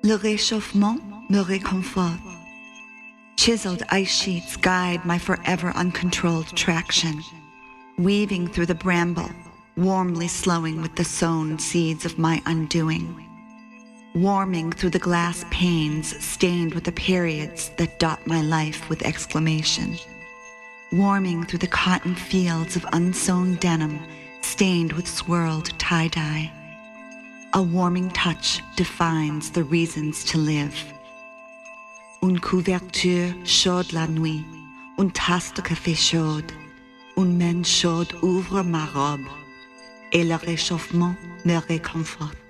Le réchauffement me réconforte. Chiseled ice sheets guide my forever uncontrolled traction, weaving through the bramble, warmly slowing with the sown seeds of my undoing, warming through the glass panes stained with the periods that dot my life with exclamation, warming through the cotton fields of unsown denim stained with swirled tie-dye. A warming touch defines the reasons to live. Une couverture chaude la nuit, une tasse de café chaude, une main chaude ouvre ma robe, et le réchauffement me réconforte.